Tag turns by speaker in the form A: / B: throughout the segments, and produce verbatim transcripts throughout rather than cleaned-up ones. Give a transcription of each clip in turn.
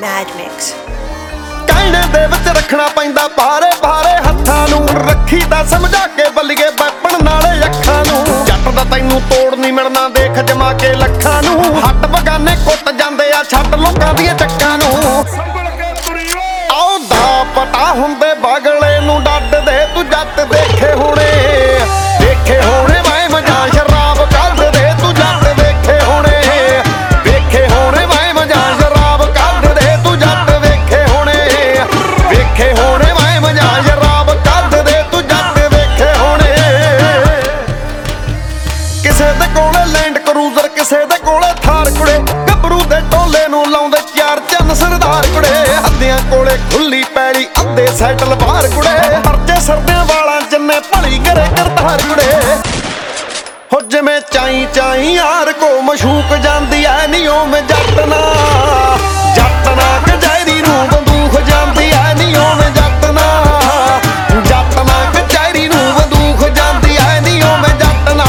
A: Mad Mix।
B: ਕਹਿਣੇ ਦੇ ਵਿੱਚ ਰੱਖਣਾ ਪੈਂਦਾ ਭਾਰੇ ਭਾਰੇ ਹੱਥਾਂ ਨੂੰ, ਰੱਖੀ ਤਾਂ ਸਮਝਾ ਕੇ ਬੱਲੀਏ ਵੈਪਣ ਨਾਲੇ ਅੱਖਾਂ ਨੂੰ। ਜੱਟ ਦਾ ਤੈਨੂੰ ਤੋੜ ਨਹੀਂ ਮਿਲਣਾ, ਦੇਖ ਜਮਾ ਕੇ ਲੱਖਾਂ ਨੂੰ। ਹੱਟ ਬਗਾਨੇ ਕੁੱਟ ਜਾਂਦੇ ਆ, ਛੱਡ ਲੋਕਾਂ ਦੀਆਂ ਚੱਕਾਂ ਨੂੰ। ਆਉ ਦਾ ਪਤਾ ਹੁੰਦੇ ਬਗਲੇ ਨੂੰ ਡੱਡਦੇ, ਤੂੰ ਜੱਟ ਦੇਖੇ ਹੋਣੇ ਦੇਖੇ ਹੋਣੇ ਮੈਂ ਮਜਾਂ ਸ਼ਰਾਬ ਕੱਢਦੇ, ਤੂੰ ਜੱਟ ਦੇਖੇ ਹੋਣੇ ਵੇਖੇ ਹੋਣੇ ਮੈਂ ਮਜਾਂ ਸ਼ਰਾਬ ਕੱਢਦੇ, ਤੂੰ ਜੱਟ ਵੇਖੇ ਹੋਣੇ ਵੇਖੇ ਹੋਣੇ ਮੈਂ ਮਜਾਂ ਸ਼ਰਾਬ ਕੱਢਦੇ, ਤੂੰ ਜੱਟ ਵੇਖੇ ਹੋਣੇ। ਕਿਸੇ ਦੇ ਕੋਲੇ ਲੈਂਡ ਕਰੂਜ਼ਰ, ਕਿਸੇ ਦੇ ਕੋਲੇ ਥਾਰ ਕੁੜੇ, ਗੱਭਰੂ ਦੇ ਟੋਲੇ ਨੂੰ ਲਾਉਂਦੇ ਚਾਰ ਚੰਨ ਸਰਦਾਰ ਕੁੜੇ। ਹੱਦਿਆਂ ਕੋਲੇ ਖੁੱਲੀ ਪੈਲੀ, ਅੱਧੇ ਸੈਟਲ ਬਾਹਰ ਕੁੜੇ, ਪਰਚੇ ਸਰਦਿਆਂ ਵਾਲਾਂ ਜਿੰਨੇ ਭਲੀ ਕਰੇ ਕਰਤਾਰ ਕੁੜੇ। ਹੋ ਜਿਵੇਂ ਚਾਈ ਚਾਈ ਯਾਰ ਕੋ ਮਸ਼ੂਕ ਜਾਂਦੀ ਐ ਨੀ ਓਵੇਂ ਜੱਟ ਨਾ ਜੱਟ ਨਾ ਕਚਹਿਰੀ ਨੂੰ ਬੰਦੂਕ ਜਾਂਦੀ ਐ ਨੀ ਓਵੇਂ ਜੱਟ ਨਾ ਜੱਟ ਨਾ ਕਚਹਿਰੀ ਨੂੰ ਬੰਦੂਕ ਜਾਂਦੀ ਐ ਨੀ ਓਵੇਂ ਜੱਟ ਨਾ।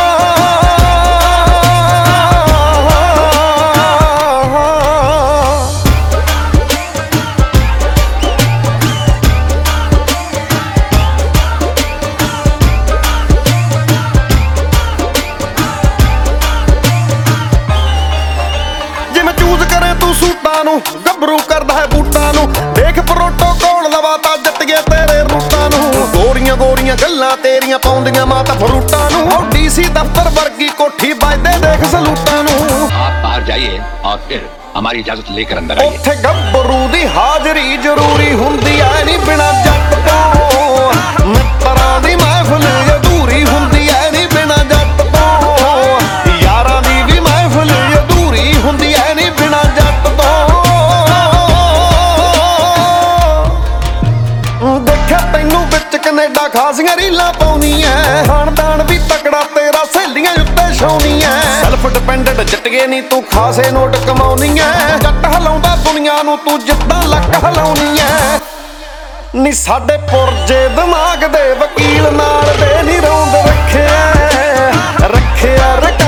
B: ਤੂੰ ਸੂਟਾਂ ਨੂੰ ਗੱਭਰੂ ਕਰਦਾ ਹੈ ਬੂਟਾਂ ਨੂੰ, ਦੇਖ ਪ੍ਰੋਟੋਕੋਲ ਲਵਾਤਾ ਜੱਟੀਏ ਤੇਰੇ ਰੂਟਾਂ ਨੂੰ। ਗੋਰੀਆਂ ਗੋਰੀਆਂ ਗੱਲਾਂ ਤੇਰੀਆਂ ਪਾਉਂਦੀਆਂ ਮਾਤਾ ਫਰੂਟਾਂ ਨੂੰ, ਉਹ ਡੀਸੀ ਦਫ਼ਤਰ ਵਰਗੀ ਕੋਠੀ ਵੱਜਦੇ ਦੇਖ ਸਲੂਟਾਂ ਨੂੰ।
C: ਆਪ ਬਾਹਰ ਜਾਈਏ ਔਰ ਫਿਰ ਹਮਾਰੀ ਇਜਾਜ਼ਤ ਲੇਕਰ ਅੰਦਰ ਆਈਏ।
B: ਉੱਥੇ ਗੱਭਰੂ ਦੀ ਹਾਜ਼ਰੀ ਜ਼ਰੂਰੀ ਹੁੰਦੀ ਐ ਨੀ ਬਿਨਾਂ ਜੱਟ ਤੋਂ, ਮਿੱਤਰਾਂ ਦੀ ਮਹਿਫਿਲ ਅਧੂਰੀ ਹੁੰਦੀ ਐ ਨੀ ਬਿਨਾਂ ਜੱਟ ਤੋਂ, ਯਾਰਾਂ ਦੀ ਵੀ ਮਹਿਫਿਲ ਅਧੂਰੀ ਹੁੰਦੀ ਐ ਨੀ ਬਿਨਾਂ ਜੱਟ ਤੋਂ। ਦੇਖਿਆ ਤੈਨੂੰ ਵਿੱਚ ਕੈਨੇਡਾ ਖਾਸੀਆਂ ਰੀਲਾਂ ਪਾਉਣੀ ਐ, ਖਾਨਦਾਨ ਵੀ ਤਕੜਾ ਤੇਰਾ ਸਹੇਲੀਆਂ ਉੱਤੇ ਛਾਉਣੀ ਐ। ਸੈਲਫ ਡਿਪੈਂਡੈਂਟ ਜੱਟੀਏ ਨੀ ਤੂੰ ਖਾਸੇ ਨੋਟ ਕਮਾਉਣੀ ਐ, ਜੱਟ ਹਲਾਉਂਦਾ ਦੁਨੀਆ ਨੂੰ ਤੂੰ ਜਿੱਦਾਂ ਲੱਕ ਹਲਾਉਣੀ ਐ। ਨੀ ਸਾਡੇ ਪੁਰਜੇ ਦਿਮਾਗ ਦੇ ਵਕੀਲ ਨਾਲ ਦੇ ਨੀ ਰੌਂਦ ਰੱਖਿਆ ਰੱਖਿਆ ਰੱਖਿਆ